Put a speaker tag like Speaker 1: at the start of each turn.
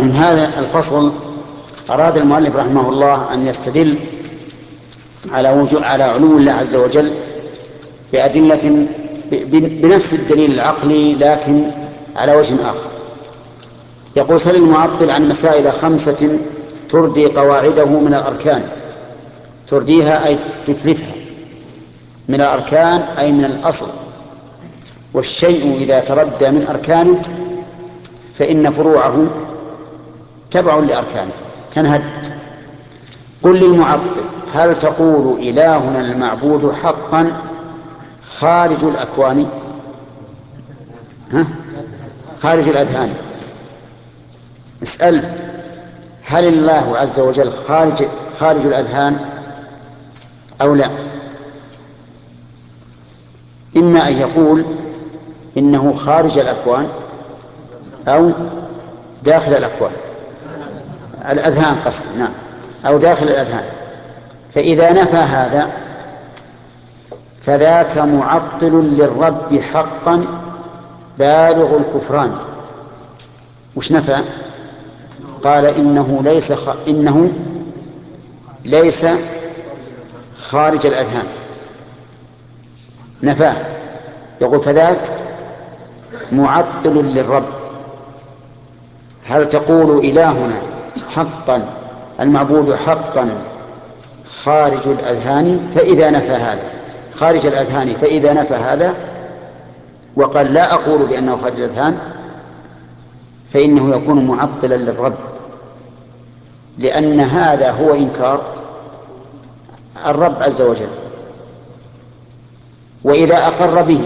Speaker 1: هذا الفصل أراد المؤلف رحمه الله أن يستدل على علو الله عز وجل بأدلة بنفس الدليل العقلي لكن على وجه آخر. يقول: سل المعطل عن مسائل 5 تردي قواعده من الأركان. ترديها أي تتلفها، من الأركان أي من الأصل، والشيء إذا تردى من أركانه فإن فروعه تبع لأركانه تنهد. قل للمعطل: هل تقول إلهنا المعبود حقا خارج الأكوان؟ خارج الأذهان. اسأل: هل الله عز وجل خارج الأذهان أو لا؟ إما أن يقول إنه خارج الأكوان أو داخل الأكوان، الأذهان قصدي، نعم، أو داخل الأذهان. فإذا نفى هذا فذاك معطل للرب حقا بالغ الكفران. وش نفى؟ قال إنه ليس خارج الأذهان، نفاه. يقول: فذاك معطل للرب. هل تقول إلهنا حقا المعبود حقا خارج الأذهان؟ فإذا نفى هذا خارج الأذهان، فإذا نفى هذا وقال لا أقول بأنه خارج الأذهان، فإنه يكون معطلا للرب، لأن هذا هو إنكار الرب عز وجل. وإذا أقر به